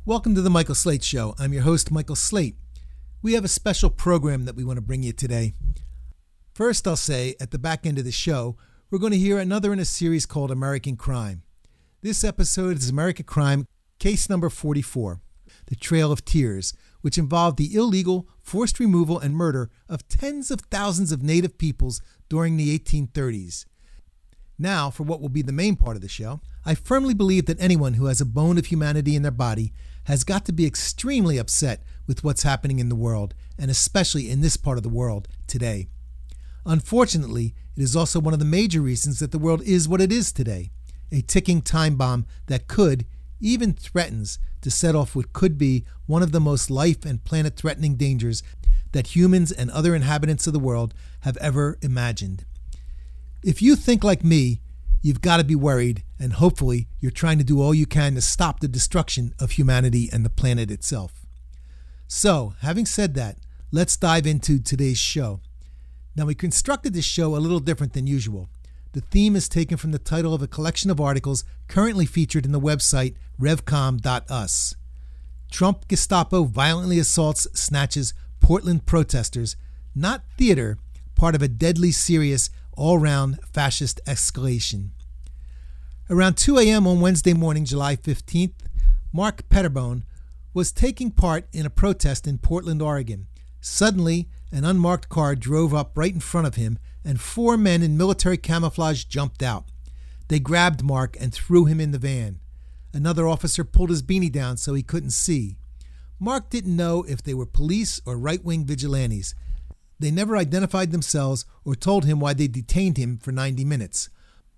Welcome to the Michael Slate Show. I'm your host, Michael Slate. We have a special program that we want to bring you today. First, I'll say, at the back end of the show, we're going to hear another in a series called American Crime. This episode is American Crime, case number 44, The Trail of Tears, which involved the illegal, forced removal and murder of tens of thousands of native peoples during the 1830s. Now, for what will be the main part of the show, I firmly believe that anyone who has a bone of humanity in their body has got to be extremely upset with what's happening in the world, and especially in this part of the world today. Unfortunately, it is also one of the major reasons that the world is what it is today, a ticking time bomb that could, even threatens, to set off what could be one of the most life and planet-threatening dangers that humans and other inhabitants of the world have ever imagined. If you think like me, you've got to be worried, and hopefully you're trying to do all you can to stop the destruction of humanity and the planet itself. So, having said that, let's dive into today's show. Now, we constructed this show a little different than usual. The theme is taken from the title of a collection of articles currently featured in the website revcom.us. Trump Gestapo violently assaults, snatches Portland protesters, not theater, part of a deadly serious all-round fascist escalation. Around 2 a.m. on Wednesday morning, July 15th, Mark Pettibone was taking part in a protest in Portland, Oregon. Suddenly, an unmarked car drove up right in front of him, and 4 men in military camouflage jumped out. They grabbed Mark and threw him in the van. Another officer pulled his beanie down so he couldn't see. Mark didn't know if they were police or right-wing vigilantes. They never identified themselves or told him why they detained him for 90 minutes.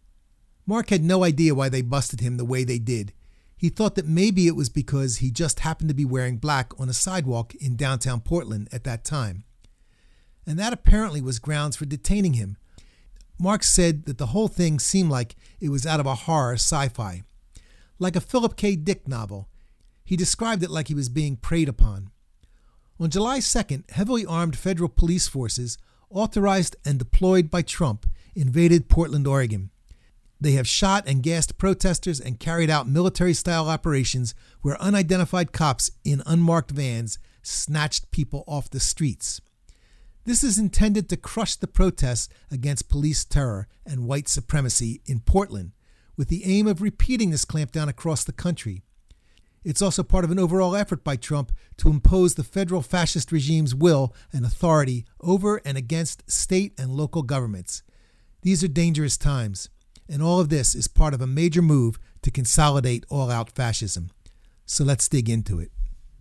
Mark had no idea why they busted him the way they did. He thought that maybe it was because he just happened to be wearing black on a sidewalk in downtown Portland at that time. And that apparently was grounds for detaining him. Mark said that the whole thing seemed like it was out of a horror sci-fi, like a Philip K. Dick novel. He described it like he was being preyed upon. On July 2nd, heavily armed federal police forces, authorized and deployed by Trump, invaded Portland, Oregon. They have shot and gassed protesters and carried out military-style operations where unidentified cops in unmarked vans snatched people off the streets. This is intended to crush the protests against police terror and white supremacy in Portland, with the aim of repeating this clampdown across the country. It's also part of an overall effort by Trump to impose the federal fascist regime's will and authority over and against state and local governments. These are dangerous times, and all of this is part of a major move to consolidate all-out fascism. So let's dig into it.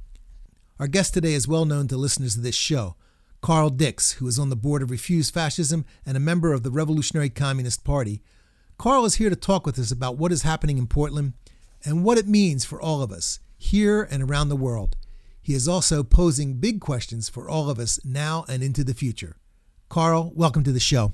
Our guest today is well known to listeners of this show, Carl Dix, who is on the board of Refuse Fascism and a member of the Revolutionary Communist Party. Carl is here to talk with us about what is happening in Portland and what it means for all of us, here and around the world. He is also posing big questions for all of us now and into the future. Carl, welcome to the show.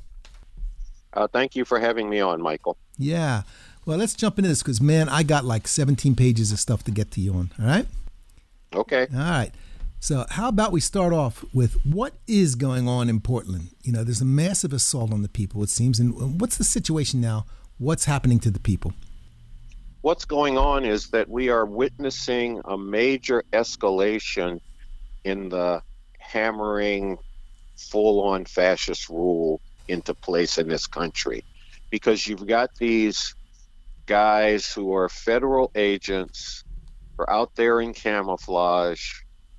Thank you for having me on, Michael. Yeah. Well, let's jump into this because, man, I got like 17 pages of stuff to get to you on. All right? Okay. All right. So how about we start off with what is going on in Portland? You know, there's a massive assault on the people, it seems. And what's the situation now? What's happening to the people? What's going on is that we are witnessing a major escalation in the hammering full-on fascist rule into place in this country, because you've got these guys who are federal agents, are out there in camouflage,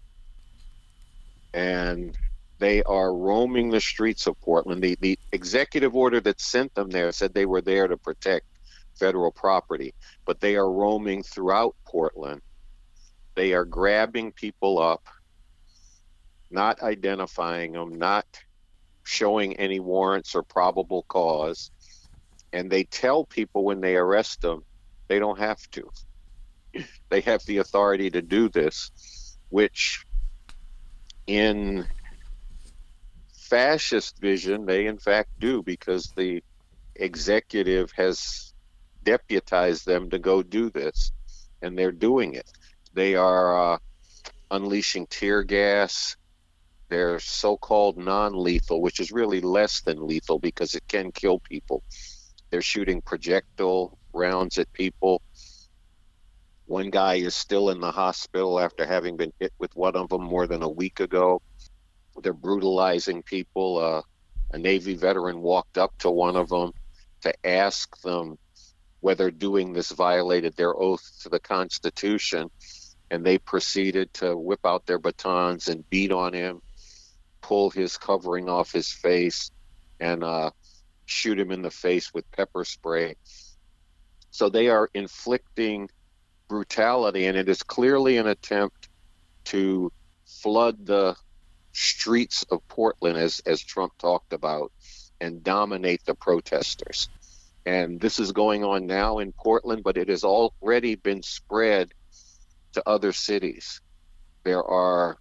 and they are roaming the streets of Portland. The executive order that sent them there said they were there to protect federal property, but they are roaming throughout Portland. They are grabbing people up, not identifying them, not showing any warrants or probable cause, and they tell people when they arrest them they don't have to. They have the authority to do this, which in fascist vision they in fact do, because the executive has deputized them to go do this, and they're doing it. They are unleashing tear gas. They're so-called non-lethal, which is really less than lethal because it can kill people. They're shooting projectile rounds at people. One guy is still in the hospital after having been hit with one of them more than a week ago. They're brutalizing people. A Navy veteran walked up to one of them to ask them whether doing this violated their oath to the Constitution, and they proceeded to whip out their batons and beat on him, pull his covering off his face, and shoot him in the face with pepper spray. So they are inflicting brutality, and it is clearly an attempt to flood the streets of Portland, as Trump talked about, and dominate the protesters. And this is going on now in Portland, but it has already been spread to other cities. There are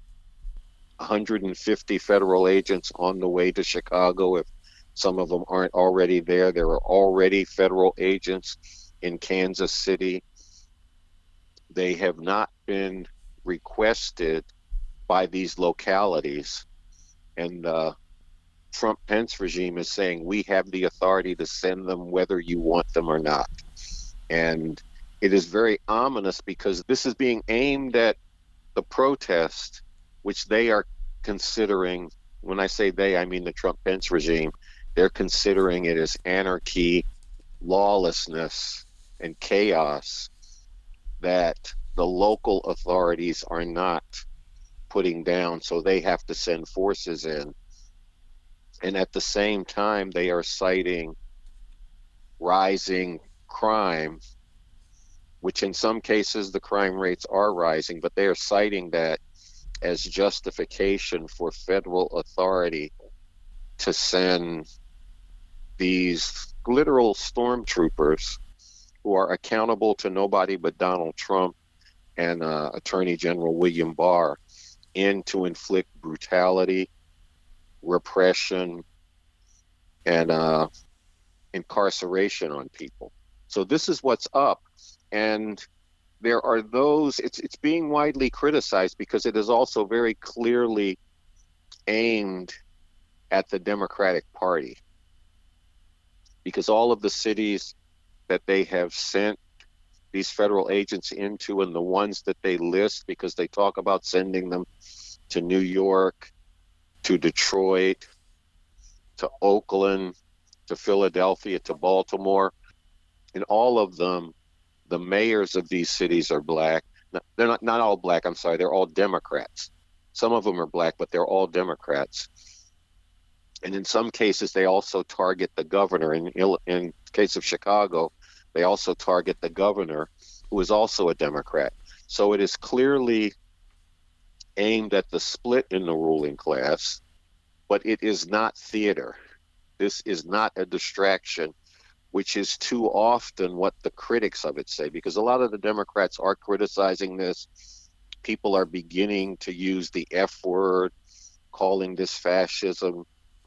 150 federal agents on the way to Chicago. If some of them aren't already there, there are already federal agents in Kansas City. They have not been requested by these localities. And the Trump-Pence regime is saying, we have the authority to send them whether you want them or not. And it is very ominous because this is being aimed at the protest, which they are considering, when I say they, I mean the Trump-Pence regime, they're considering it as anarchy, lawlessness, and chaos that the local authorities are not putting down, so they have to send forces in. And at the same time, they are citing rising crime, which in some cases the crime rates are rising, but they are citing that as justification for federal authority to send these literal stormtroopers who are accountable to nobody but Donald Trump and Attorney General William Barr in to inflict brutality, repression, and incarceration on people. So this is what's up. And there are those, it's being widely criticized because it is also very clearly aimed at the Democratic Party. Because all of the cities that they have sent these federal agents into, and the ones that they list, because they talk about sending them to New York, to Detroit, to Oakland, to Philadelphia, to Baltimore. In all of them, the mayors of these cities are black. They're not all black, I'm sorry, they're all Democrats. Some of them are black, but they're all Democrats. And in some cases, they also target the governor. In the case of Chicago, they also target the governor, who is also a Democrat. So it is clearly aimed at the split in the ruling class, but it is not theater. This is not a distraction, which is too often what the critics of it say, because a lot of the Democrats are criticizing this. People are beginning to use the F word, calling this fascism.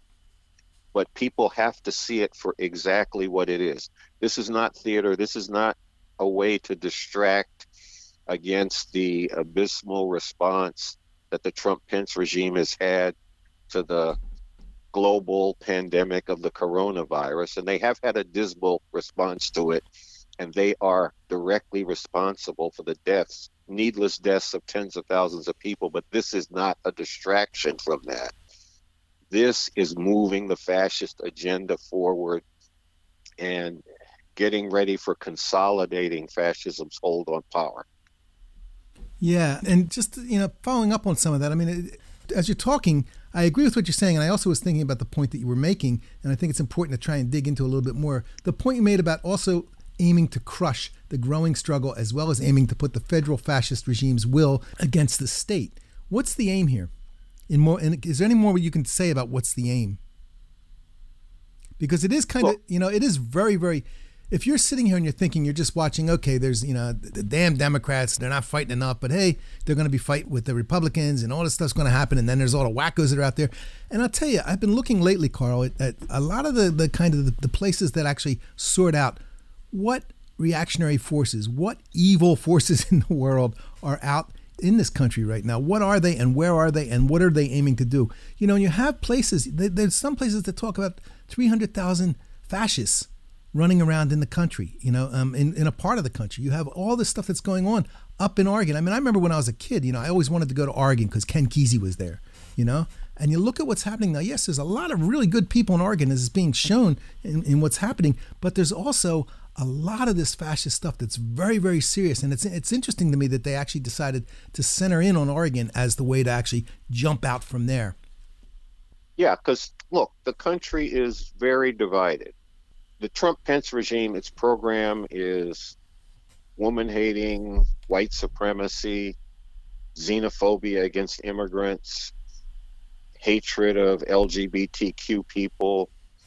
But people have to see it for exactly what it is. This is not theater. This is not a way to distract against the abysmal response that the Trump-Pence regime has had to the global pandemic of the coronavirus. And they have had a dismal response to it. And they are directly responsible for the deaths, needless deaths of tens of thousands of people. But this is not a distraction from that. This is moving the fascist agenda forward and getting ready for consolidating fascism's hold on power. Yeah, and just, following up on some of that, I mean, as you're talking, I agree with what you're saying, and I also was thinking about the point that you were making, and I think it's important to try and dig into a little bit more. The point you made about also aiming to crush the growing struggle as well as aiming to put the federal fascist regime's will against the state. What's the aim here? Is there any more you can say about what's the aim? Because it is kind of, it is very, very, if you're sitting here and you're thinking, you're just watching, okay, there's, the damn Democrats, they're not fighting enough, but hey, they're going to be fighting with the Republicans and all this stuff's going to happen. And then there's all the wackos that are out there. And I'll tell you, I've been looking lately, Carl, at a lot of the kind of the places that actually sort out what reactionary forces, what evil forces in the world are out in this country right now. What are they and where are they and what are they aiming to do? And you have places, there's some places that talk about 300,000 fascists running around in the country, in a part of the country. You have all this stuff that's going on up in Oregon. I mean, I remember when I was a kid, I always wanted to go to Oregon because Ken Kesey was there, And you look at what's happening now. Yes, there's a lot of really good people in Oregon as is being shown in what's happening, but there's also a lot of this fascist stuff that's very, very serious. And it's interesting to me that they actually decided to center in on Oregon as the way to actually jump out from there. Yeah, because, look, the country is very divided. The Trump-Pence regime, its program is woman-hating, white supremacy, xenophobia against immigrants, hatred of LGBTQ people,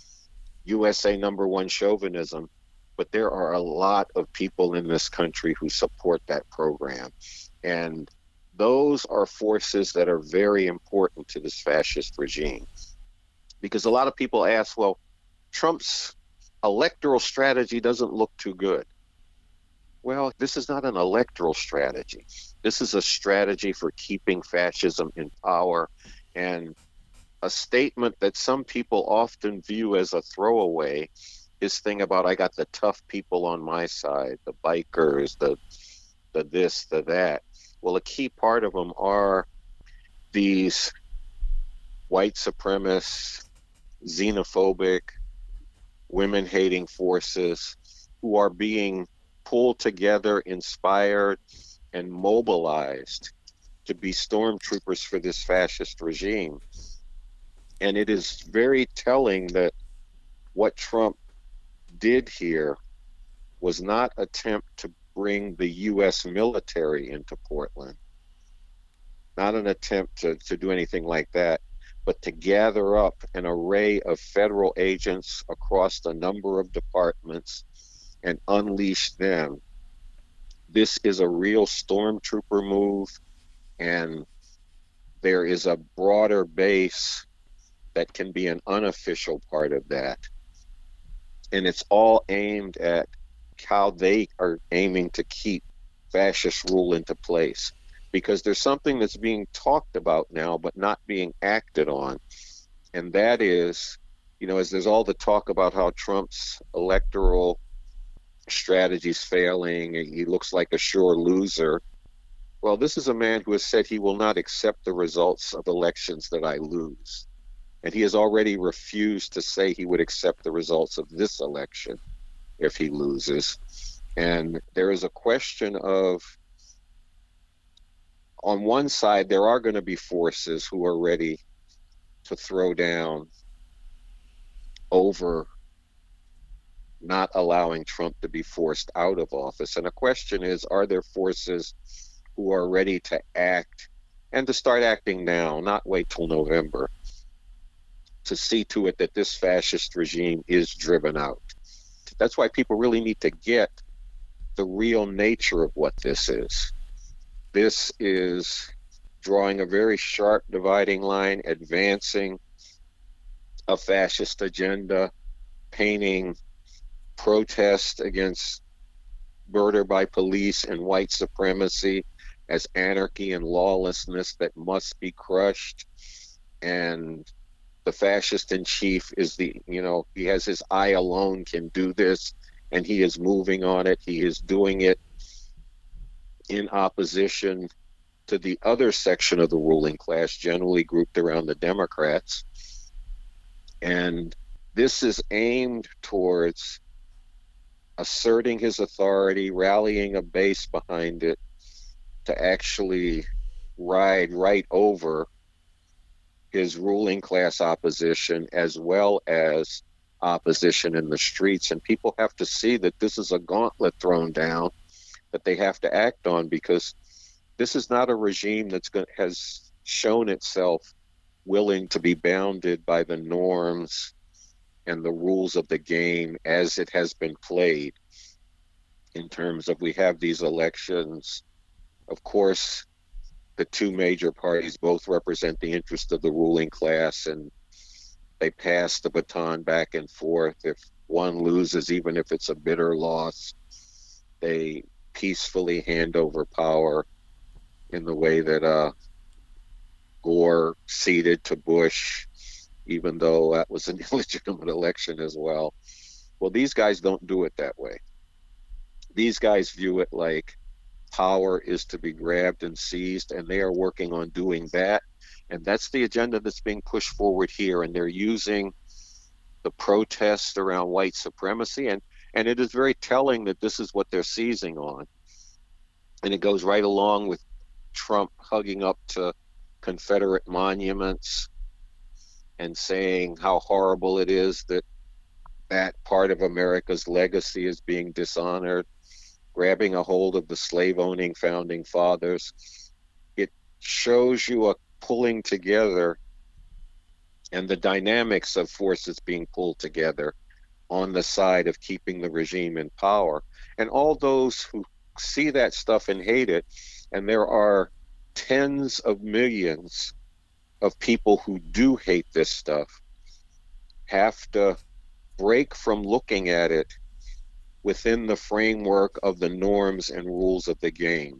USA #1 chauvinism. But there are a lot of people in this country who support that program. And those are forces that are very important to this fascist regime. Because a lot of people ask, well, Trump's electoral strategy doesn't look too good. Well, this is not an electoral strategy. This is a strategy for keeping fascism in power, and a statement that some people often view as a throwaway, this thing about I got the tough people on my side, the bikers, the this, the that. Well, a key part of them are these white supremacist, xenophobic, women-hating forces who are being pulled together, inspired, and mobilized to be stormtroopers for this fascist regime. And it is very telling that what Trump did here was not attempt to bring the U.S. military into Portland, not an attempt to do anything like that, but to gather up an array of federal agents across a number of departments and unleash them. This is a real stormtrooper move, and there is a broader base that can be an unofficial part of that. And it's all aimed at how they are aiming to keep fascist rule into place. Because there's something that's being talked about now, but not being acted on. And that is, as there's all the talk about how Trump's electoral strategy is failing, and he looks like a sure loser. Well, this is a man who has said he will not accept the results of elections that I lose. And he has already refused to say he would accept the results of this election if he loses. And there is a question of, on one side, there are going to be forces who are ready to throw down over not allowing Trump to be forced out of office. And the question is, are there forces who are ready to act and to start acting now, not wait till November, to see to it that this fascist regime is driven out? That's why people really need to get the real nature of what this is. This is drawing a very sharp dividing line, advancing a fascist agenda, painting protest against murder by police and white supremacy as anarchy and lawlessness that must be crushed. And the fascist in chief is he has his eye alone can do this, and he is moving on it. He is doing it in opposition to the other section of the ruling class, generally grouped around the Democrats. And this is aimed towards asserting his authority, rallying a base behind it to actually ride right over his ruling class opposition as well as opposition in the streets. And people have to see that this is a gauntlet thrown down that they have to act on, because this is not a regime has shown itself willing to be bounded by the norms and the rules of the game as it has been played. In terms of, we have these elections, of course, the two major parties both represent the interest of the ruling class, and they pass the baton back and forth. If one loses, even if it's a bitter loss, they peacefully hand over power in the way that Gore ceded to Bush, even though that was an illegitimate election as well. Well, these guys don't do it that way. These guys view it like power is to be grabbed and seized, and they are working on doing that. And that's the agenda that's being pushed forward here. And they're using the protests around white supremacy. And it is very telling that this is what they're seizing on. And it goes right along with Trump hugging up to Confederate monuments and saying how horrible it is that that part of America's legacy is being dishonored, grabbing a hold of the slave-owning founding fathers. It shows you a pulling together and the dynamics of forces being pulled together on the side of keeping the regime in power. And all those who see that stuff and hate it, and there are tens of millions of people who do hate this stuff, have to break from looking at it within the framework of the norms and rules of the game.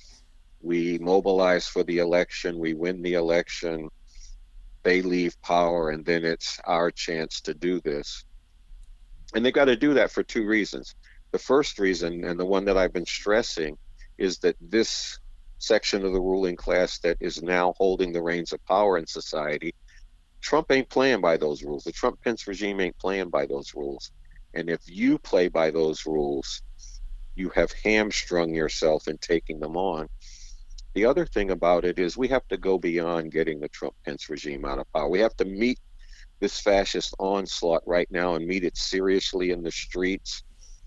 We mobilize for the election, we win the election, they leave power, and then it's our chance to do this. And they've got to do that for two reasons. The first reason, and the one that I've been stressing, is that this section of the ruling class that is now holding the reins of power in society, Trump ain't playing by those rules. The Trump-Pence regime ain't playing by those rules. And if you play by those rules, you have hamstrung yourself in taking them on. The other thing about it is we have to go beyond getting the Trump-Pence regime out of power. We have to meet this fascist onslaught right now and meet it seriously in the streets.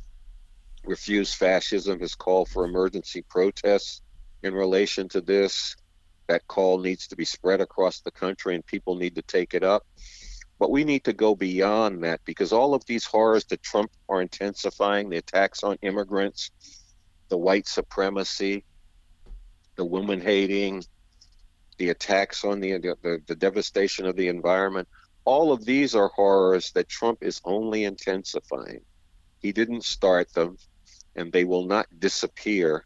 Refuse Fascism has called for emergency protests in relation to this. That call needs to be spread across the country and people need to take it up. But we need to go beyond that, because all of these horrors that Trump are intensifying, the attacks on immigrants, the white supremacy, the woman hating, the attacks on the devastation of the environment, all of these are horrors that Trump is only intensifying. He didn't start them, and they will not disappear,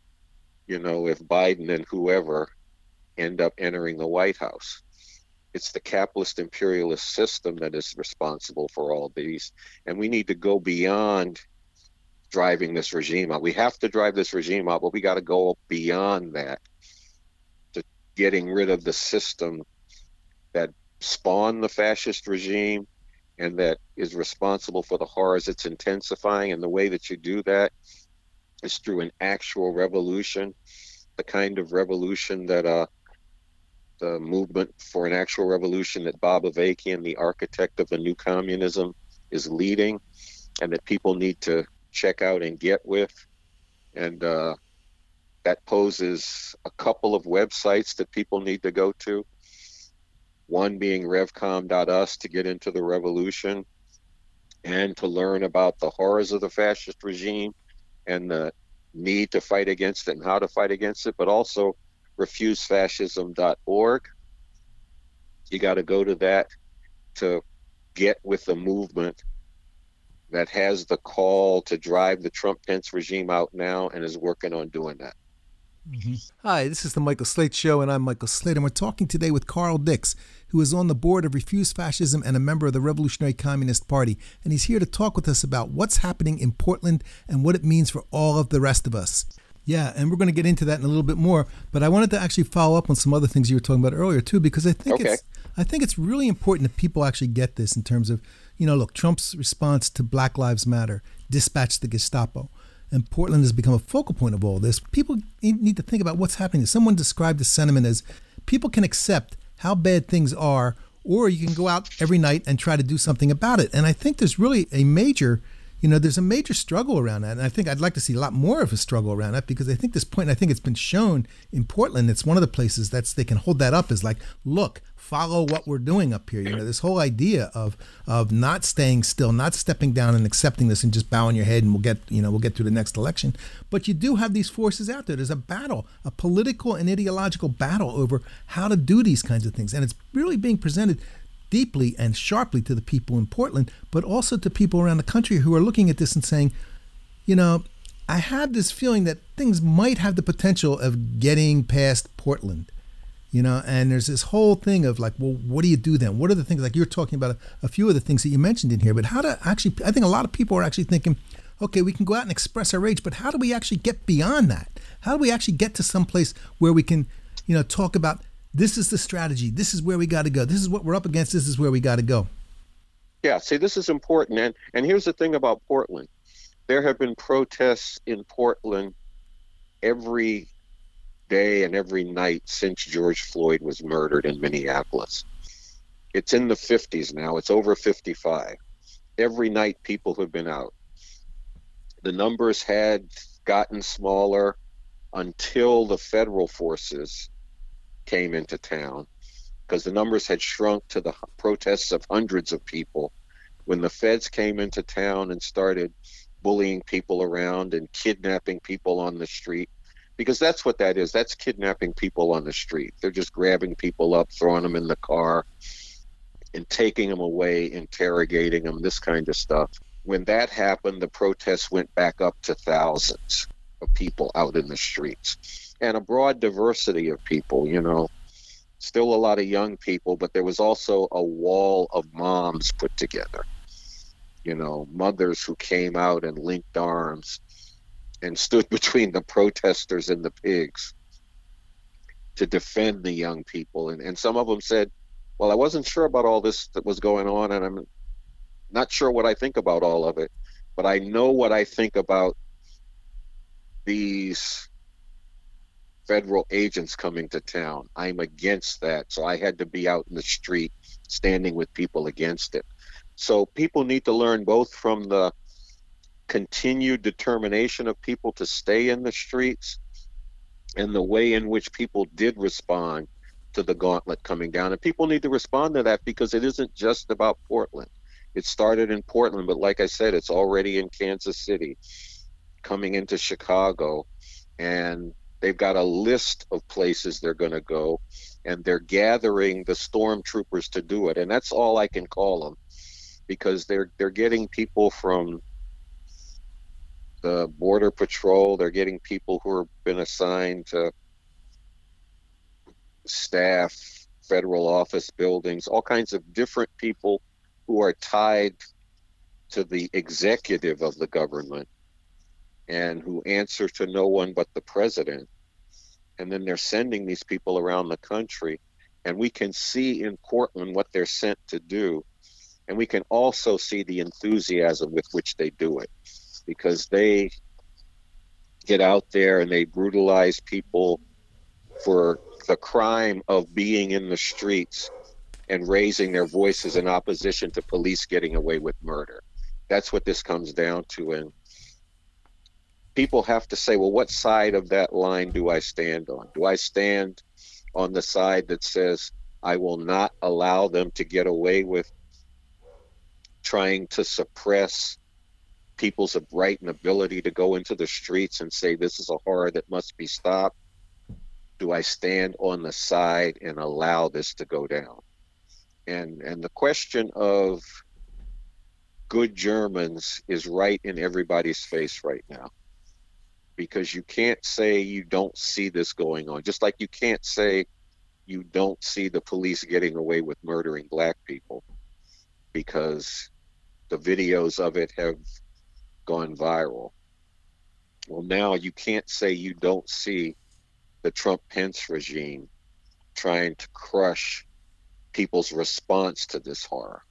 if Biden and whoever end up entering the White House. It's the capitalist imperialist system that is responsible for all these. And we need to go beyond driving this regime out. We have to drive this regime out, but we got to go beyond that to getting rid of the system that spawned the fascist regime and that is responsible for the horrors it's intensifying. And the way that you do that is through an actual revolution, the kind of revolution that the movement for an actual revolution that Bob Avakian, the architect of the new communism, is leading, and that people need to check out and get with. And that poses a couple of websites that people need to go to. One being revcom.us to get into the revolution and to learn about the horrors of the fascist regime and the need to fight against it and how to fight against it, but also refusefascism.org. You got to go to that to get with the movement that has the call to drive the Trump-Pence regime out now and is working on doing that. Mm-hmm. Hi, this is the Michael Slate Show, and I'm Michael Slate, and we're talking today with Carl Dix, who is on the board of Refuse Fascism and a member of the Revolutionary Communist Party, and he's here to talk with us about what's happening in Portland and what it means for all of the rest of us. Yeah, and we're going to get into that in a little bit more, but I wanted to actually follow up on some other things you were talking about earlier too, because I think it's really important that people actually get this in terms of, look, Trump's response to Black Lives Matter, dispatch the Gestapo. And Portland has become a focal point of all this. People need to think about what's happening. Someone described the sentiment as people can accept how bad things are, or you can go out every night and try to do something about it. And I think there's really a major struggle around that. And I think I'd like to see a lot more of a struggle around that, because I think this point, I think it's been shown in Portland. It's one of the places they can hold that up as like, look, follow what we're doing up here. This whole idea of not staying still, not stepping down and accepting this and just bowing your head and we'll get through the next election. But you do have these forces out there. There's a battle, a political and ideological battle over how to do these kinds of things. And it's really being presented deeply and sharply to the people in Portland, but also to people around the country who are looking at this and saying, I have this feeling that things might have the potential of getting past Portland. And there's this whole thing of like, well, what do you do then? What are the things, like you're talking about a few of the things that you mentioned in here, but how to actually, I think a lot of people are actually thinking, okay, we can go out and express our rage, but how do we actually get beyond that? How do we actually get to some place where we can, talk about, this is the strategy, this is where we got to go, this is what we're up against, this is where we got to go? Yeah, see, this is important. And here's the thing about Portland. There have been protests in Portland every day and every night since George Floyd was murdered in Minneapolis. It's in the 50s now. It's over 55. Every night people have been out. The numbers had gotten smaller until the federal forces came into town, because the numbers had shrunk to the protests of hundreds of people. When the feds came into town and started bullying people around and kidnapping people on the street, because that's what that is. That's kidnapping people on the street. They're just grabbing people up, throwing them in the car, and taking them away, interrogating them, this kind of stuff. When that happened, the protests went back up to thousands of people out in the streets, and a broad diversity of people, still a lot of young people, but there was also a wall of moms put together, mothers who came out and linked arms and stood between the protesters and the pigs to defend the young people. And some of them said, well, I wasn't sure about all this that was going on, and I'm not sure what I think about all of it, but I know what I think about these federal agents coming to town. I'm against that. So I had to be out in the street standing with people against it. So people need to learn both from the continued determination of people to stay in the streets and the way in which people did respond to the gauntlet coming down. And people need to respond to that, because it isn't just about Portland. It started in Portland, but like I said, it's already in Kansas City, coming into Chicago, and they've got a list of places they're going to go, and they're gathering the stormtroopers to do it. And that's all I can call them, because they're getting people from the Border Patrol. They're getting people who have been assigned to staff, federal office buildings, all kinds of different people who are tied to the executive of the government and who answer to no one but the president. And then they're sending these people around the country, and we can see in Portland what they're sent to do. And we can also see the enthusiasm with which they do it, because they get out there and they brutalize people for the crime of being in the streets and raising their voices in opposition to police getting away with murder. That's what this comes down to. And people have to say, well, what side of that line do I stand on? Do I stand on the side that says I will not allow them to get away with trying to suppress people's right and ability to go into the streets and say this is a horror that must be stopped? Do I stand on the side and allow this to go down? And the question of good Germans is right in everybody's face right now, because you can't say you don't see this going on, just like you can't say you don't see the police getting away with murdering black people, because the videos of it have gone viral. Well, now you can't say you don't see the Trump-Pence regime trying to crush people's response to this horror.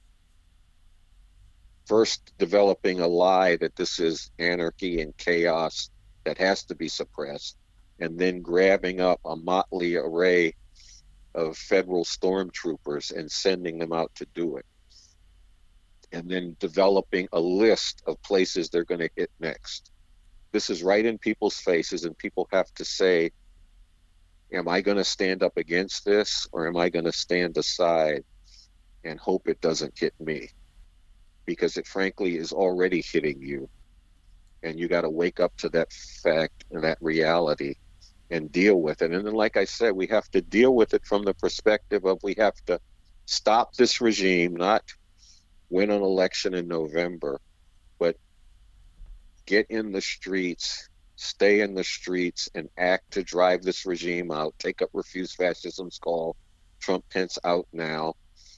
First, developing a lie that this is anarchy and chaos that has to be suppressed, and then grabbing up a motley array of federal stormtroopers and sending them out to do it. And then developing a list of places they're going to hit next. This is right in people's faces, and people have to say, am I going to stand up against this, or am I going to stand aside and hope it doesn't hit me? Because it frankly is already hitting you. And you got to wake up to that fact and that reality and deal with it. And then, like I said, we have to deal with it from the perspective of we have to stop this regime, not win an election in November, but get in the streets, stay in the streets and act to drive this regime out, take up Refuse Fascism's call, Trump Pence out now.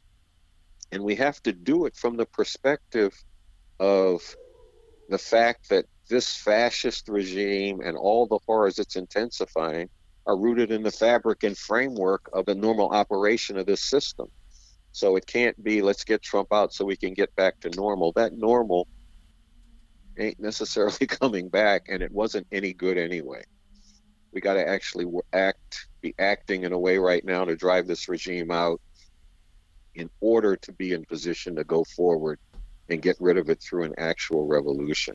And we have to do it from the perspective of the fact that this fascist regime and all the horrors it's intensifying are rooted in the fabric and framework of the normal operation of this system. So it can't be, let's get Trump out so we can get back to normal. That normal ain't necessarily coming back, and it wasn't any good anyway. We got to actually be acting in a way right now to drive this regime out in order to be in position to go forward and get rid of it through an actual revolution.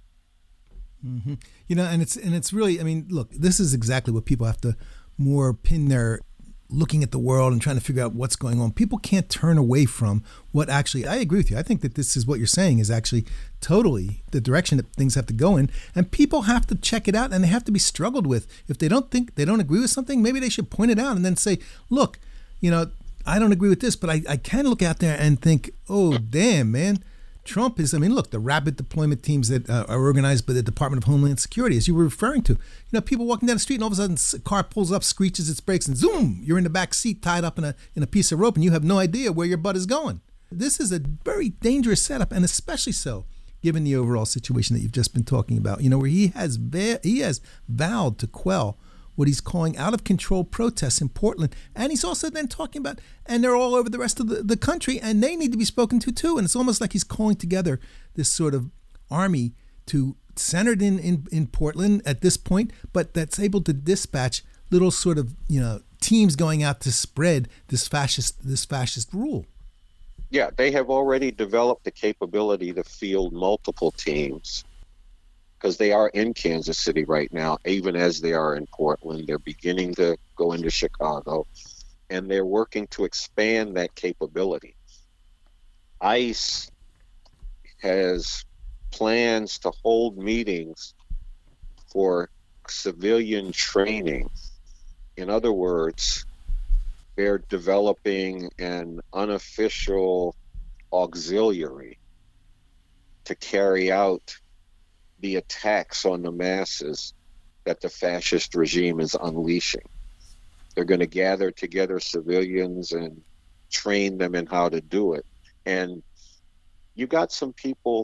Mm-hmm. And it's really, I mean, look, this is exactly what people have to more pin their looking at the world and trying to figure out what's going on. People can't turn away from what actually, I agree with you. I think that this is what you're saying is actually totally the direction that things have to go in, and people have to check it out and they have to be struggled with. If they don't agree with something, maybe they should point it out and then say, look, I don't agree with this, but I can look out there and think, oh, damn, man. Trump is, I mean, look, the rapid deployment teams that are organized by the Department of Homeland Security, as you were referring to, people walking down the street and all of a sudden a car pulls up, screeches its brakes, and zoom, you're in the back seat tied up in a piece of rope and you have no idea where your butt is going. This is a very dangerous setup, and especially so given the overall situation that you've just been talking about, where he has vowed to quell what he's calling out of control protests in Portland. And he's also then talking about, and they're all over the rest of the country, and they need to be spoken to too. And it's almost like he's calling together this sort of army centered in Portland at this point, but that's able to dispatch little sort of, teams going out to spread this fascist rule. Yeah, they have already developed the capability to field multiple teams, because they are in Kansas City right now, even as they are in Portland. They're beginning to go into Chicago, and they're working to expand that capability. ICE has plans to hold meetings for civilian training. In other words, they're developing an unofficial auxiliary to carry out the attacks on the masses that the fascist regime is unleashing. They're going to gather together civilians and train them in how to do it. And you got some people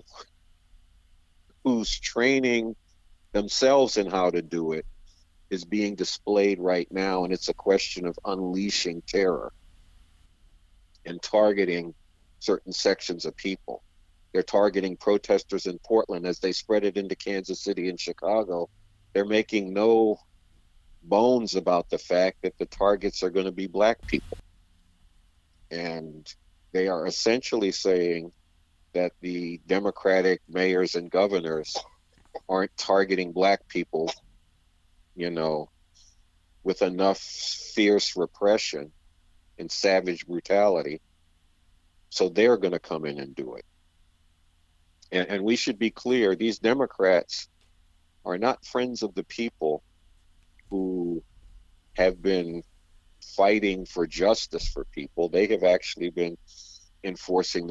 whose training themselves in how to do it is being displayed right now, and it's a question of unleashing terror and targeting certain sections of people. They're targeting protesters in Portland as they spread it into Kansas City and Chicago. They're making no bones about the fact that the targets are going to be black people. And they are essentially saying that the Democratic mayors and governors aren't targeting black people, with enough fierce repression and savage brutality. So they're going to come in and do it. And we should be clear, these Democrats are not friends of the people who have been fighting for justice for people. They have actually been enforcing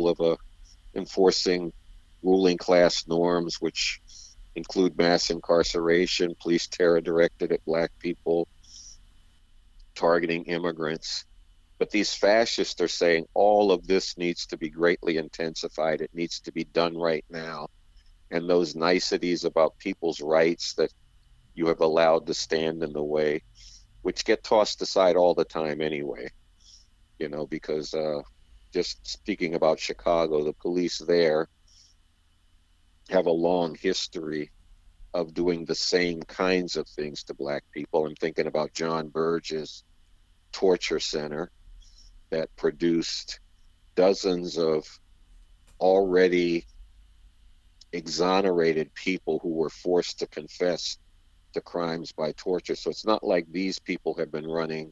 ruling class norms, which include mass incarceration, police terror directed at black people, targeting immigrants. But these fascists are saying all of this needs to be greatly intensified. It needs to be done right now. And those niceties about people's rights that you have allowed to stand in the way, which get tossed aside all the time anyway, because just speaking about Chicago, the police there have a long history of doing the same kinds of things to black people. I'm thinking about John Burge's torture center that produced dozens of already exonerated people who were forced to confess to crimes by torture. So it's not like these people have been running,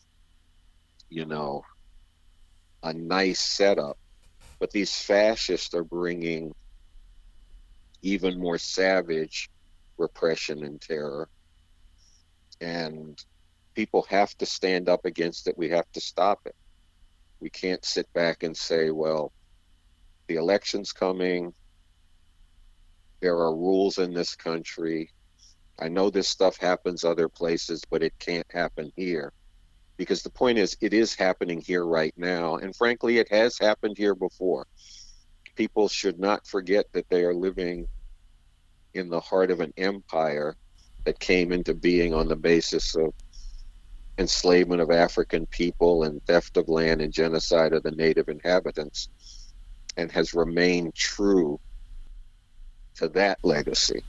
a nice setup, but these fascists are bringing even more savage repression and terror. And people have to stand up against it. We have to stop it. We can't sit back and say, well, the election's coming. There are rules in this country. I know this stuff happens other places, but it can't happen here. Because the point is, it is happening here right now. And frankly, it has happened here before. People should not forget that they are living in the heart of an empire that came into being on the basis of enslavement of African people and theft of land and genocide of the native inhabitants, and has remained true to that legacy.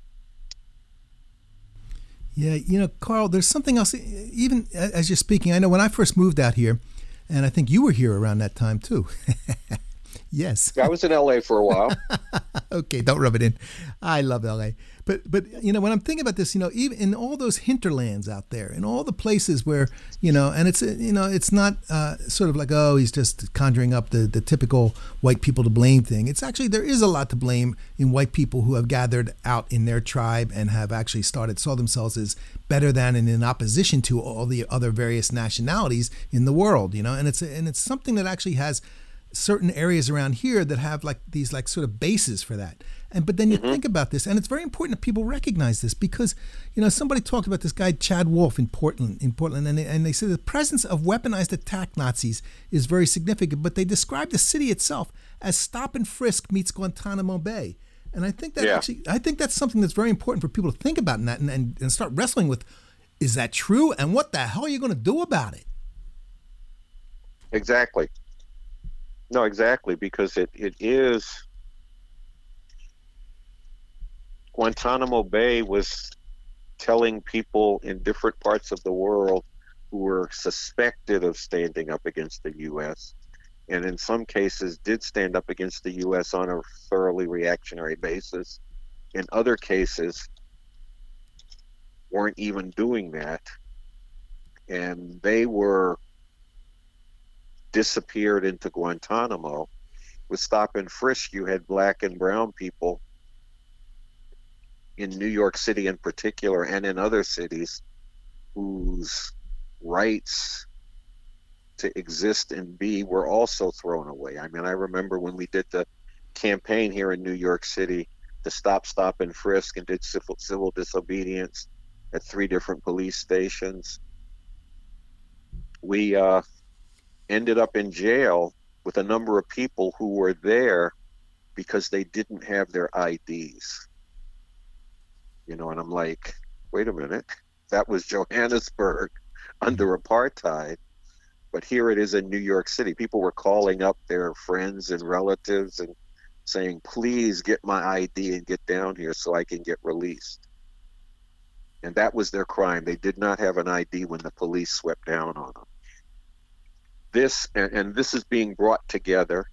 Yeah, Carl, there's something else. Even as you're speaking, I know when I first moved out here, and I think you were here around that time too. Yes. I was in LA for a while. Okay, don't rub it in. I love LA. But when I'm thinking about this, even in all those hinterlands out there, in all the places where, and it's not sort of like, oh, he's just conjuring up the typical white people to blame thing. It's actually, there is a lot to blame in white people who have gathered out in their tribe and have actually saw themselves as better than and in opposition to all the other various nationalities in the world, and it's something that actually has certain areas around here that have these sort of bases for that. But then you think about this, and it's very important that people recognize this because, somebody talked about this guy, Chad Wolf in Portland, and they said the presence of weaponized attack Nazis is very significant, but they described the city itself as stop and frisk meets Guantanamo Bay. And I think that I think that's something that's very important for people to think about in that and start wrestling with, is that true? And what the hell are you going to do about it? Exactly. No, exactly, because it is. Guantanamo Bay was telling people in different parts of the world who were suspected of standing up against the U.S., and in some cases did stand up against the U.S. on a thoroughly reactionary basis. In other cases, weren't even doing that, and they were disappeared into Guantanamo. With stop and frisk, you had black and brown people in New York City in particular, and in other cities, whose rights to exist and be were also thrown away. I mean, I remember when we did the campaign here in New York City to stop and frisk, and did civil disobedience at 3 different police stations. We ended up in jail with a number of people who were there because they didn't have their IDs. And I'm like, wait a minute, that was Johannesburg under apartheid, but here it is in New York City. People were calling up their friends and relatives and saying, please get my ID and get down here so I can get released. And that was their crime. They did not have an ID when the police swept down on them. This is being brought together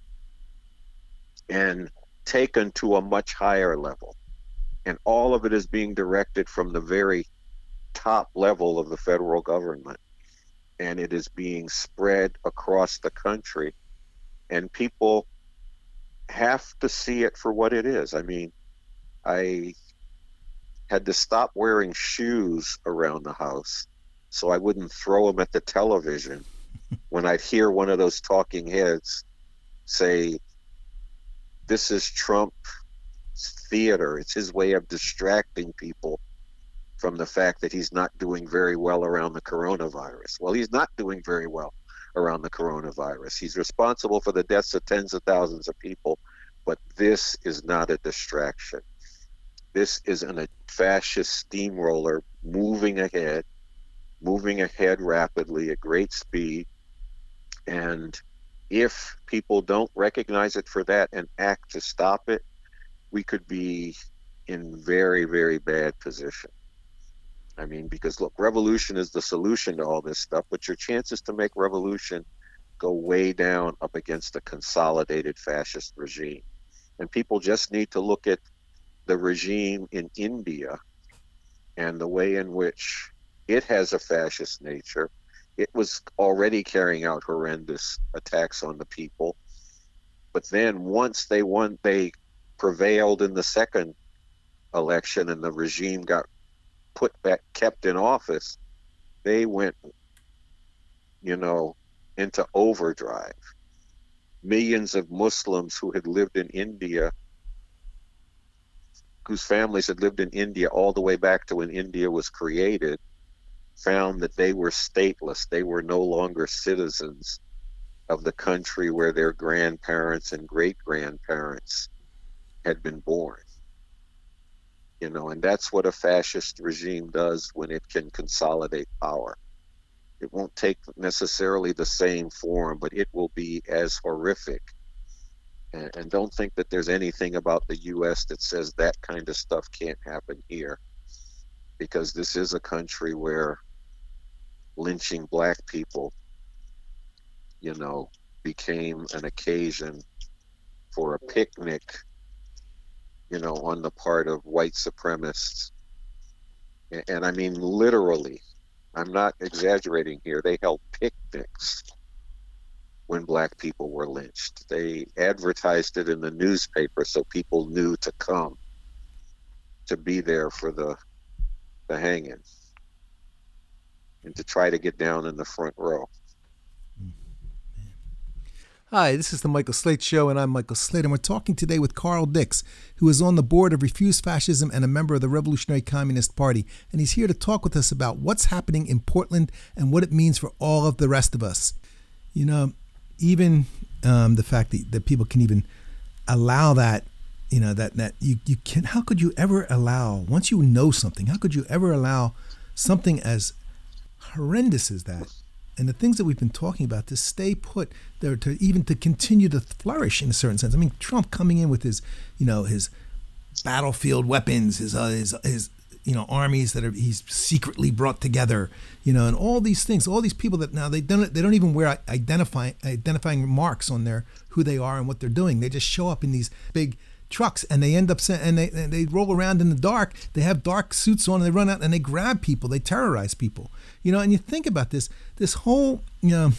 and taken to a much higher level. And all of it is being directed from the very top level of the federal government. And it is being spread across the country. And people have to see it for what it is. I mean, I had to stop wearing shoes around the house so I wouldn't throw them at the television when I'd hear one of those talking heads say, this is Trump's theater. It's his way of distracting people from the fact that he's not doing very well around the coronavirus. Well, he's not doing very well around the coronavirus. He's responsible for the deaths of tens of thousands of people, but this is not a distraction. This is a fascist steamroller moving ahead rapidly at great speed. And if people don't recognize it for that and act to stop it, we could be in very, very bad position. I mean, because look, revolution is the solution to all this stuff, but your chances to make revolution go way down up against a consolidated fascist regime. And people just need to look at the regime in India and the way in which it has a fascist nature. It was already carrying out horrendous attacks on the people. But then once they won, they prevailed in the second election and the regime got kept in office, they went, into overdrive. Millions of Muslims who had lived in India whose families had lived in India all the way back to when India was created, found that they were stateless. They were no longer citizens of the country where their grandparents and great-grandparents had been born. And that's what a fascist regime does when it can consolidate power. It won't take necessarily the same form, but it will be as horrific. And don't think that there's anything about the U.S. that says that kind of stuff can't happen here, because this is a country where lynching black people, became an occasion for a picnic, on the part of white supremacists. And I mean, literally, I'm not exaggerating here. They held picnics when black people were lynched. They advertised it in the newspaper so people knew to come to be there for the hanging and to try to get down in the front row. Hi, this is the Michael Slate Show, and I'm Michael Slate, and we're talking today with Carl Dix, who is on the board of Refuse Fascism and a member of the Revolutionary Communist Party, and he's here to talk with us about what's happening in Portland and what it means for all of the rest of us. Even the fact that people can even allow that, that you can, how could you ever allow, once you know something, how could you ever allow something as horrendous as that, and the things that we've been talking about, to stay put there, to continue to flourish in a certain sense? I mean, Trump coming in with his battlefield weapons, his armies that he's secretly brought together, and all these things, all these people that now they don't even wear identifying marks on their who they are and what they're doing. They just show up in these big trucks, and they end up and they roll around in the dark. They have dark suits on, and they run out and they grab people, they terrorize people. And you think about this whole, the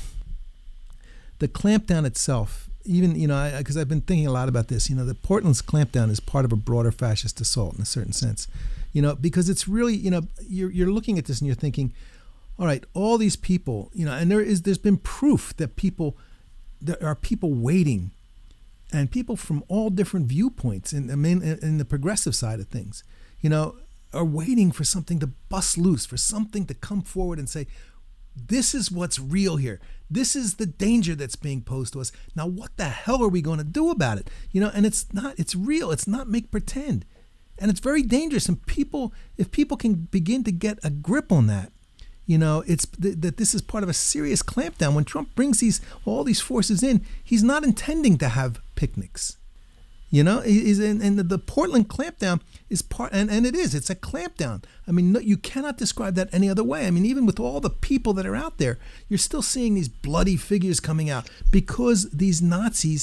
clampdown itself, even, because I've been thinking a lot about this, the Portland's clampdown is part of a broader fascist assault in a certain sense, because it's really, you're looking at this and you're thinking, all right, all these people, and there's been proof that there are people waiting, and people from all different viewpoints in the progressive side of things, are waiting for something to bust loose, for something to come forward and say, this is what's real here. This is the danger that's being posed to us. Now, what the hell are we going to do about it? And it's real. It's not make pretend. And it's very dangerous. And if people can begin to get a grip on that, it's that this is part of a serious clampdown. When Trump brings all these forces in, he's not intending to have picnics. And the Portland clampdown is it's a clampdown. I mean, no, you cannot describe that any other way. I mean, even with all the people that are out there, you're still seeing these bloody figures coming out because these Nazi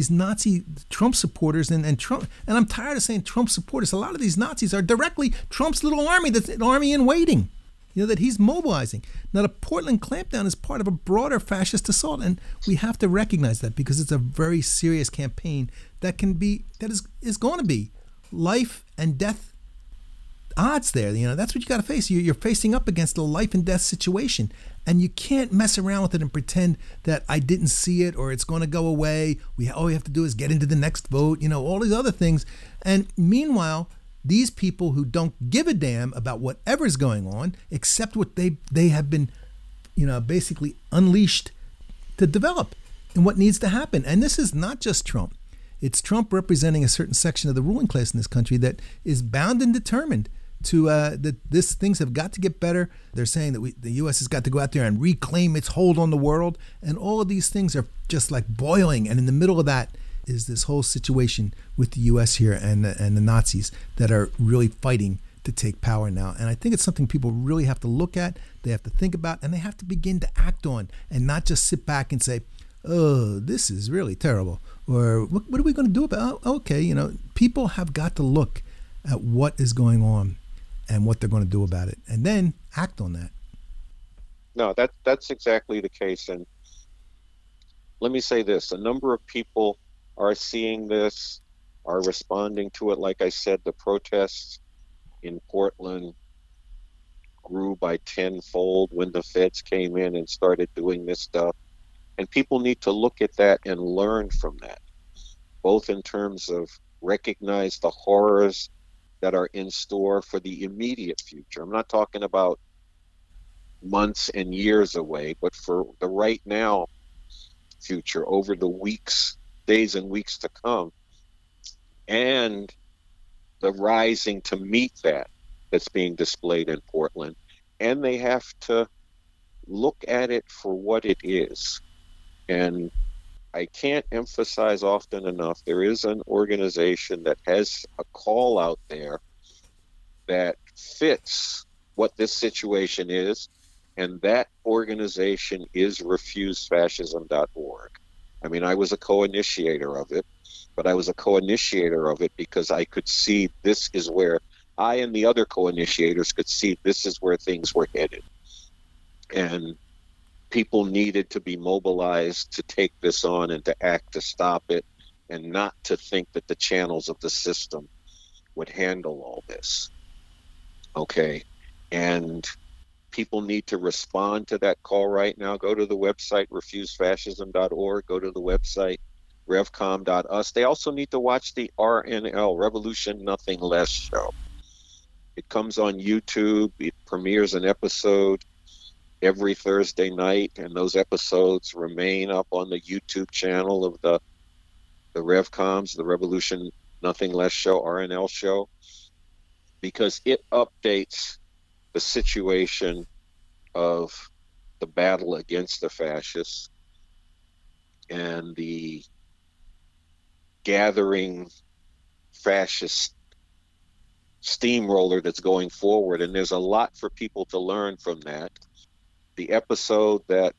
Trump supporters and Trump, and I'm tired of saying Trump supporters. A lot of these Nazis are directly Trump's little army, that's an army in waiting, that he's mobilizing. Now, the Portland clampdown is part of a broader fascist assault, and we have to recognize that because it's a very serious campaign that is going to be life and death odds there. That's what you got to face. You're facing up against a life and death situation, and you can't mess around with it and pretend that I didn't see it or it's going to go away. All we have to do is get into the next vote, all these other things. And meanwhile, these people who don't give a damn about whatever's going on, except what they have been, basically unleashed to develop and what needs to happen. And this is not just Trump. It's Trump representing a certain section of the ruling class in this country that is bound and determined to that things have got to get better. They're saying that the U.S. has got to go out there and reclaim its hold on the world. And all of these things are just like boiling. And in the middle of that is this whole situation with the U.S. here and the Nazis that are really fighting to take power now. And I think it's something people really have to look at, they have to think about, and they have to begin to act on, and not just sit back and say, oh, this is really terrible, or what are we going to do about it? Oh, okay, people have got to look at what is going on and what they're going to do about it, and then act on that. No, that's exactly the case. And let me say this, a number of people are seeing this, are responding to it. Like I said, the protests in Portland grew by tenfold when the feds came in and started doing this stuff. And people need to look at that and learn from that, both in terms of recognize the horrors that are in store for the immediate future. I'm not talking about months and years away, but for the right now future, over the weeks, days and weeks to come, and the rising to meet that's being displayed in Portland. And they have to look at it for what it is. And I can't emphasize often enough, there is an organization that has a call out there that fits what this situation is, and that organization is refusefascism.org. I mean, I was a co-initiator of it, but I was a co-initiator of it because I could see this is where I and the other co-initiators could see this is where things were headed. And people needed to be mobilized to take this on and to act to stop it, and not to think that the channels of the system would handle all this. Okay. And people need to respond to that call right now. Go to the website, refusefascism.org. Go to the website, revcom.us. They also need to watch the RNL, Revolution Nothing Less show. It comes on YouTube. It premieres an episode every Thursday night, and those episodes remain up on the YouTube channel of the RevComs, the Revolution Nothing Less show, RNL show, because it updates the situation of the battle against the fascists and the gathering fascist steamroller that's going forward. And there's a lot for people to learn from that. The episode that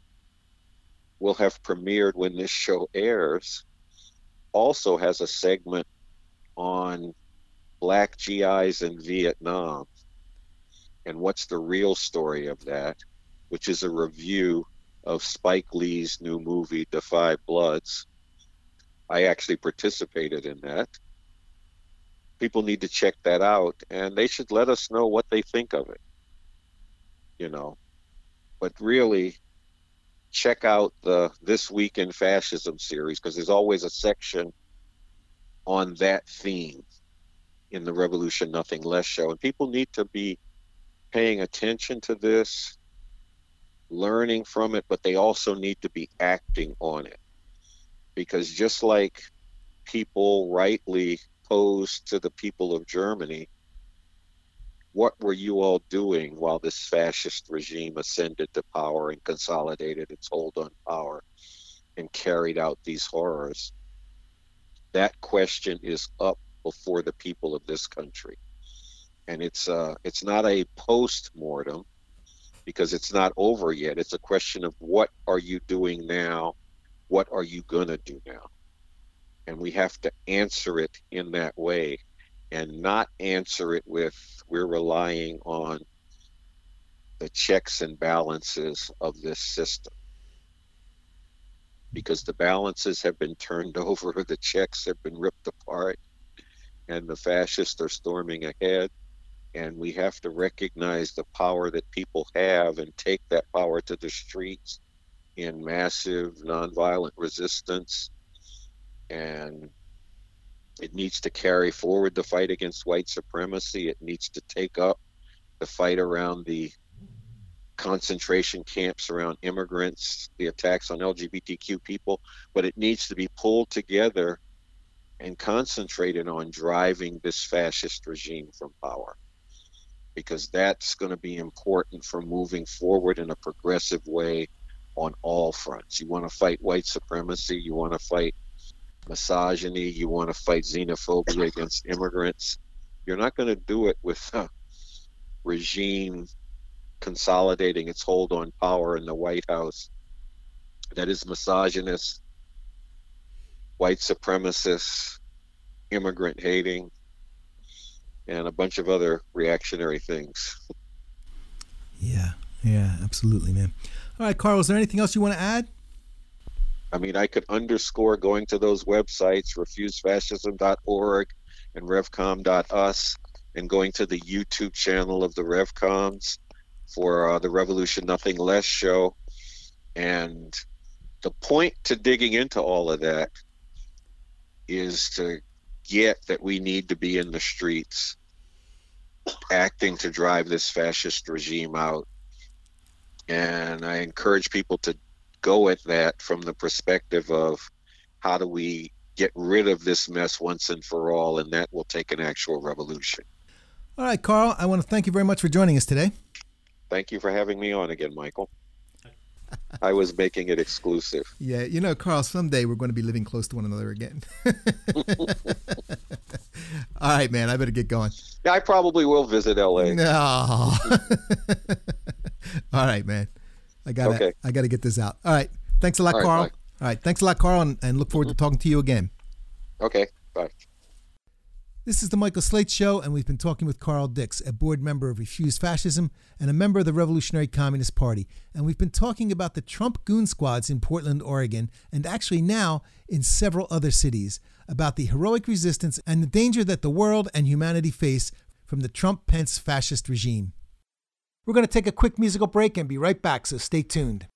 will have premiered when this show airs also has a segment on Black GIs in Vietnam and what's the real story of that, which is a review of Spike Lee's new movie, Da 5 Bloods. I actually participated in that. People need to check that out, and they should let us know what they think of it, you know. But really, check out the This Week in Fascism series, because there's always a section on that theme in the Revolution Nothing Less show. And people need to be paying attention to this, learning from it, but they also need to be acting on it. Because just like people rightly posed to the people of Germany, what were you all doing while this fascist regime ascended to power and consolidated its hold on power and carried out these horrors? That question is up before the people of this country. And it's not a post-mortem, because it's not over yet. It's a question of what are you doing now? What are you going to do now? And we have to answer it in that way, and not answer it with we're relying on the checks and balances of this system. Because the balances have been turned over, the checks have been ripped apart, and the fascists are storming ahead. And we have to recognize the power that people have and take that power to the streets in massive nonviolent resistance. And it needs to carry forward the fight against white supremacy. It needs to take up the fight around the concentration camps around immigrants, the attacks on LGBTQ people, but it needs to be pulled together and concentrated on driving this fascist regime from power, because that's going to be important for moving forward in a progressive way on all fronts. You want to fight white supremacy, you want to fight misogyny, you want to fight xenophobia against immigrants. You're not going to do it with a regime consolidating its hold on power in the White House that is misogynist, white supremacist, immigrant hating, and a bunch of other reactionary things. Yeah, absolutely, man. All right, Carl, is there anything else you want to add? I mean, I could underscore going to those websites, refusefascism.org and revcom.us, and going to the YouTube channel of the RevComs for the Revolution Nothing Less show. And the point to digging into all of that is to get that we need to be in the streets acting to drive this fascist regime out. And I encourage people to go at that from the perspective of how do we get rid of this mess once and for all, and that will take an actual revolution. All right, Carl, I want to thank you very much for joining us today. Thank you for having me on again, Michael. I was making it exclusive. Yeah, you know, Carl, someday we're going to be living close to one another again. All right, man, I better get going. Yeah, I probably will visit LA. No. All right, man. I gotta get this out. All right. Thanks a lot, Carl. All right. Thanks a lot, Carl, and look forward to talking to you again. Okay. Bye. This is the Michael Slate Show, and we've been talking with Carl Dix, a board member of Refuse Fascism and a member of the Revolutionary Communist Party. And we've been talking about the Trump goon squads in Portland, Oregon, and actually now in several other cities, about the heroic resistance and the danger that the world and humanity face from the Trump-Pence fascist regime. We're going to take a quick musical break and be right back, so stay tuned.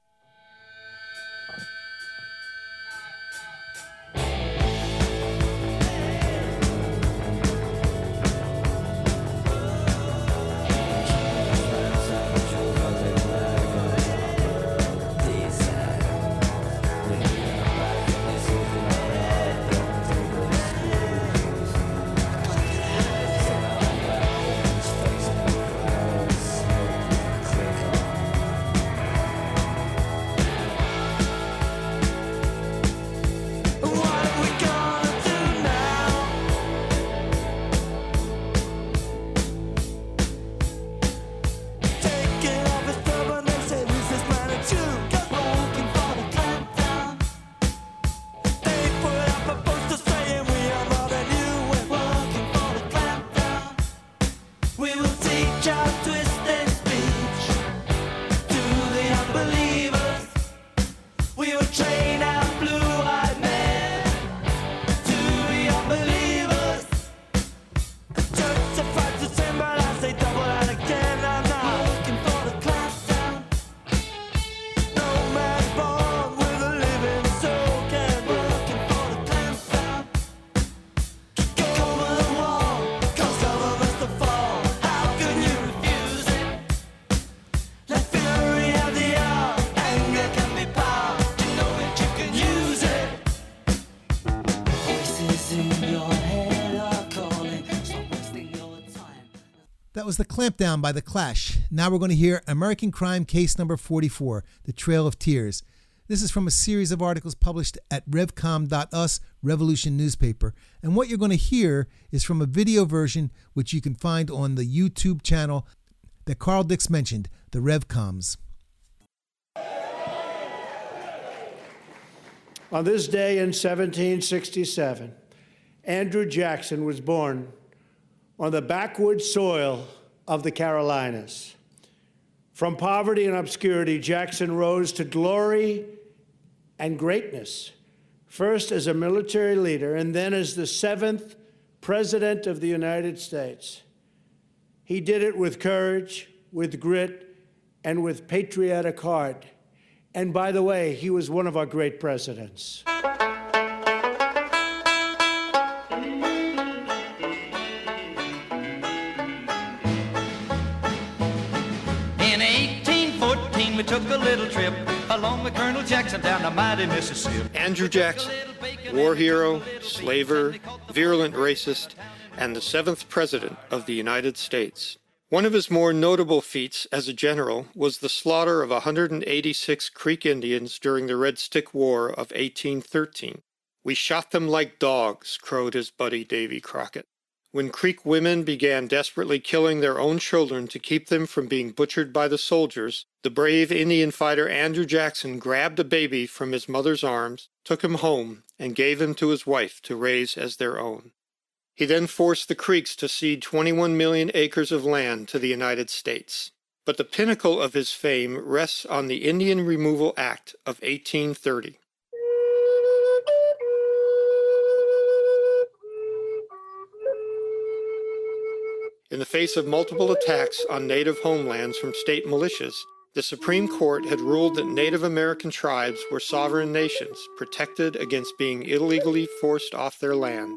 That was The Clampdown by The Clash. Now we're going to hear American Crime Case Number 44, The Trail of Tears. This is from a series of articles published at revcom.us, Revolution newspaper. And what you're going to hear is from a video version which you can find on the YouTube channel that Carl Dix mentioned, the Revcoms. On this day in 1767, Andrew Jackson was born on the backwoods soil of the Carolinas. From poverty and obscurity, Jackson rose to glory and greatness, first as a military leader and then as the 7th President of the United States. He did it with courage, with grit, and with patriotic heart. And by the way, he was one of our great presidents. We took a little trip along with Colonel Jackson down the mighty Mississippi. Andrew Jackson, war hero, slaver, virulent racist, and the 7th President of the United States. One of his more notable feats as a general was the slaughter of 186 Creek Indians during the Red Stick War of 1813. "We shot them like dogs," crowed his buddy Davy Crockett. When Creek women began desperately killing their own children to keep them from being butchered by the soldiers, the brave Indian fighter Andrew Jackson grabbed a baby from his mother's arms, took him home, and gave him to his wife to raise as their own. He then forced the Creeks to cede 21 million acres of land to the United States. But the pinnacle of his fame rests on the Indian Removal Act of 1830. In the face of multiple attacks on native homelands from state militias, the Supreme Court had ruled that Native American tribes were sovereign nations, protected against being illegally forced off their land.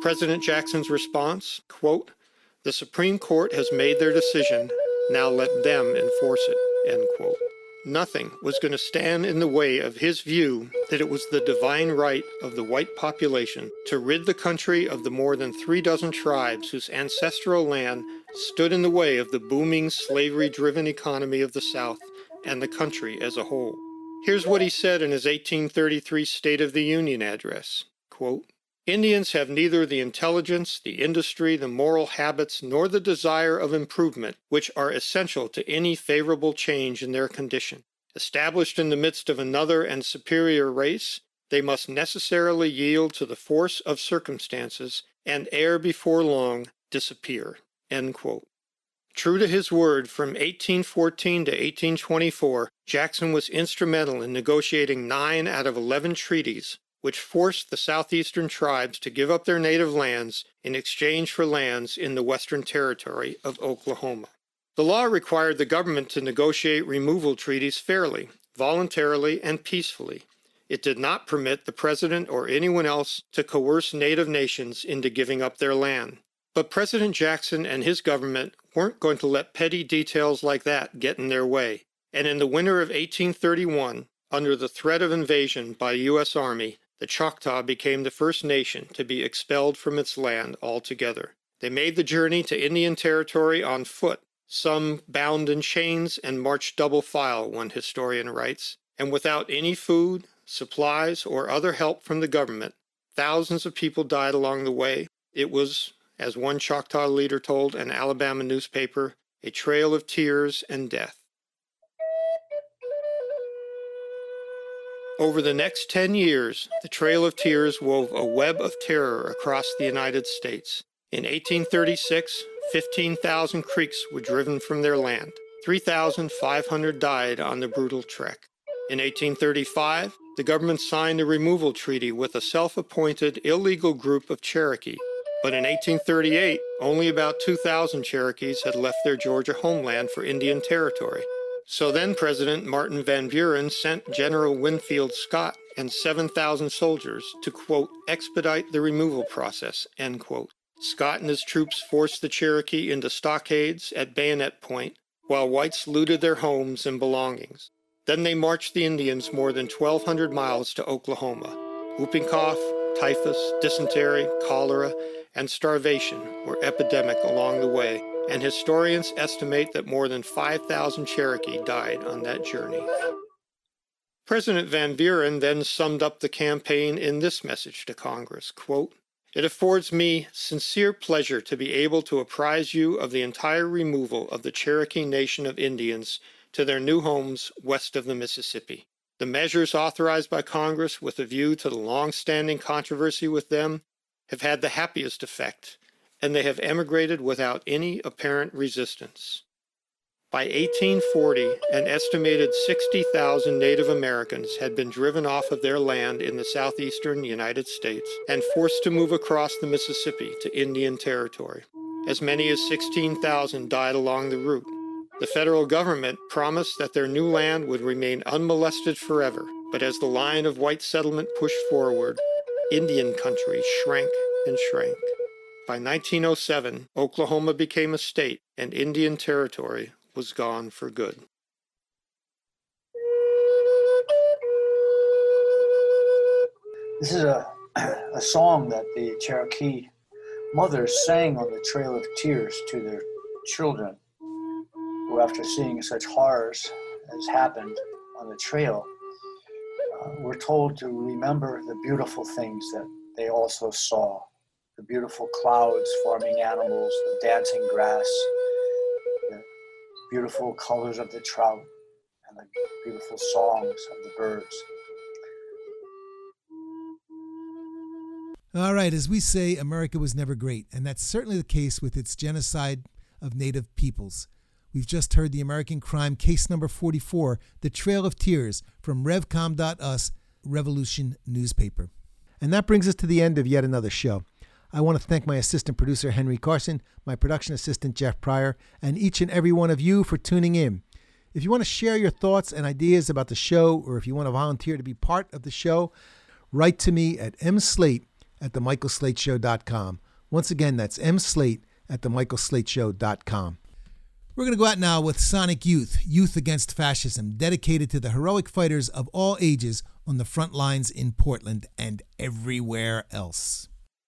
President Jackson's response, quote, "The Supreme Court has made their decision. Now let them enforce it," end quote. Nothing was going to stand in the way of his view that it was the divine right of the white population to rid the country of the more than 36 tribes whose ancestral land stood in the way of the booming slavery-driven economy of the South and the country as a whole. Here's what he said in his 1833 State of the Union address, quote, "Indians have neither the intelligence, the industry, the moral habits, nor the desire of improvement which are essential to any favorable change in their condition. Established in the midst of another and superior race, they must necessarily yield to the force of circumstances and ere before long disappear." End quote. True to his word, from 1814 to 1824, Jackson was instrumental in negotiating 9 out of 11 treaties which forced the southeastern tribes to give up their native lands in exchange for lands in the Western Territory of Oklahoma. The law required the government to negotiate removal treaties fairly, voluntarily, and peacefully. It did not permit the president or anyone else to coerce native nations into giving up their land. But President Jackson and his government weren't going to let petty details like that get in their way. And in the winter of 1831, under the threat of invasion by the U.S. Army, the Choctaw became the first nation to be expelled from its land altogether. They made the journey to Indian Territory on foot, some bound in chains and marched double file, one historian writes, and without any food, supplies, or other help from the government. Thousands of people died along the way. It was, as one Choctaw leader told an Alabama newspaper, a trail of tears and death. Over the next 10 years, the Trail of Tears wove a web of terror across the United States. In 1836, 15,000 Creeks were driven from their land. 3,500 died on the brutal trek. In 1835, the government signed a removal treaty with a self-appointed illegal group of Cherokee. But in 1838, only about 2,000 Cherokees had left their Georgia homeland for Indian Territory. So then President Martin Van Buren sent General Winfield Scott and 7,000 soldiers to, quote, expedite the removal process, end quote. Scott and his troops forced the Cherokee into stockades at bayonet point, while whites looted their homes and belongings. Then they marched the Indians more than 1,200 miles to Oklahoma. Whooping cough, typhus, dysentery, cholera, and starvation were epidemic along the way, and historians estimate that more than 5,000 Cherokee died on that journey. President Van Buren then summed up the campaign in this message to Congress, quote, "It affords me sincere pleasure to be able to apprise you of the entire removal of the Cherokee Nation of Indians to their new homes west of the Mississippi. The measures authorized by Congress with a view to the long-standing controversy with them have had the happiest effect, and they have emigrated without any apparent resistance." By 1840, an estimated 60,000 Native Americans had been driven off of their land in the southeastern United States and forced to move across the Mississippi to Indian Territory. As many as 16,000 died along the route. The federal government promised that their new land would remain unmolested forever, but as the line of white settlement pushed forward, Indian country shrank and shrank. By 1907, Oklahoma became a state, and Indian Territory was gone for good. This is a song that the Cherokee mothers sang on the Trail of Tears to their children, who, after seeing such horrors as happened on the trail, were told to remember the beautiful things that they also saw. The beautiful clouds forming animals, the dancing grass, the beautiful colors of the trout, and the beautiful songs of the birds. All right, as we say, America was never great, and that's certainly the case with its genocide of Native peoples. We've just heard the American crime case number 44, The Trail of Tears, from Revcom.us, Revolution newspaper. And that brings us to the end of yet another show. I want to thank my assistant producer, Henry Carson, my production assistant, Jeff Pryor, and each and every one of you for tuning in. If you want to share your thoughts and ideas about the show, or if you want to volunteer to be part of the show, write to me at mslate mslate@themichaelslateshow.com. Once again, that's mslate@themichaelslateshow.com. We're going to go out now with Sonic Youth, Youth Against Fascism, dedicated to the heroic fighters of all ages on the front lines in Portland and everywhere else.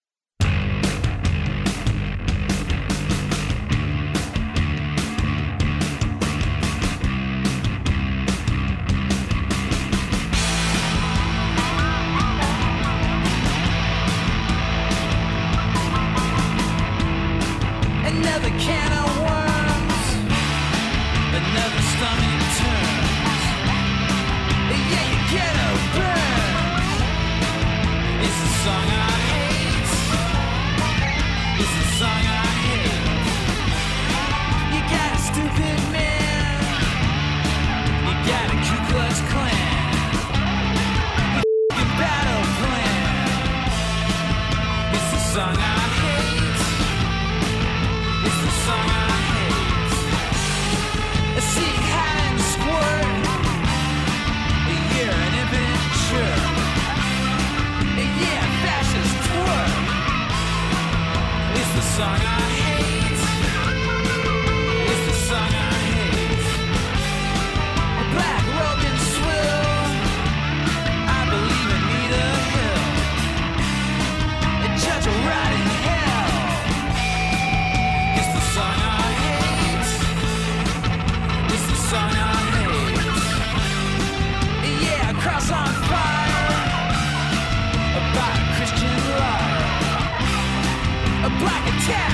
Another can of worms, another stomach turns. Yeah, you get a burn. It's a song I hate. It's a song I hate. You got a stupid man. You got a Ku Klux Klan. Your battle plan. It's a song I hate. It's the song I hate. I see high and squirt. You're an immature. Yeah, fascist twerk. It's the song I hate. It's the song I hate. A black robe and swill. I believe in Nita Hill. A judge will ride in hell. It's the song I hate. It's the song I hate. Yeah, a cross on fire. By a Christian liar. A black attack.